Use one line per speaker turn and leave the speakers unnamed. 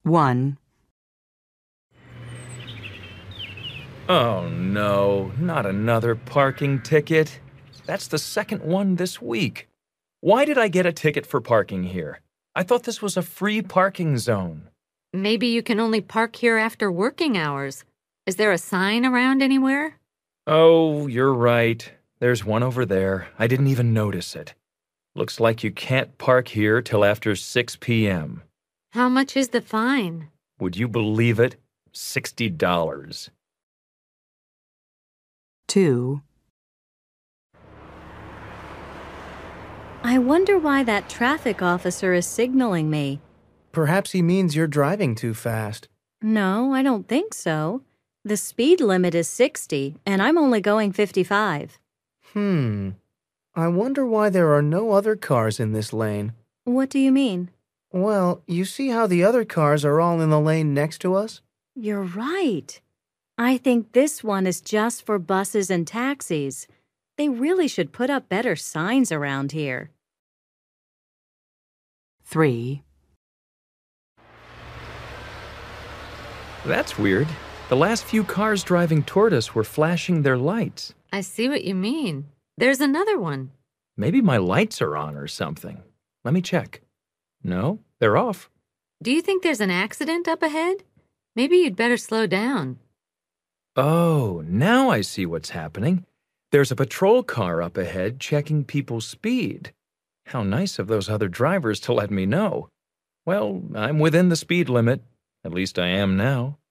1,
Oh no, not another parking ticket. That's the second one this week. Why did I get a ticket for parking here? I thought this was a free parking zone.
Maybe you can only park here after working hours. Is there a sign around anywhere?
Oh, you're right. There's one over there. I didn't even notice it. Looks like you can't park here till after 6 p.m.
How much is the fine?
Would you believe it? $60.
2,
I wonder why that traffic officer is signaling me.
Perhaps he means you're driving too fast.
No, I don't think so. The speed limit is 60, and I'm only going 55.
I wonder why there are no other cars in this lane.
What do you mean?
Well, you see how the other cars are all in the lane next to us?
You're right. I think this one is just for buses and taxis. They really should put up better signs around here.
3,
That's weird. The last few cars driving toward us were flashing their lights.
I see what you mean. There's another one.
Maybe my lights are on or something. Let me check. No, they're off.
Do you think there's an accident up ahead? Maybe you'd better slow down.
Oh, now I see what's happening. There's a patrol car up ahead checking people's speed. How nice of those other drivers to let me know. Well, I'm within the speed limit. At least I am now.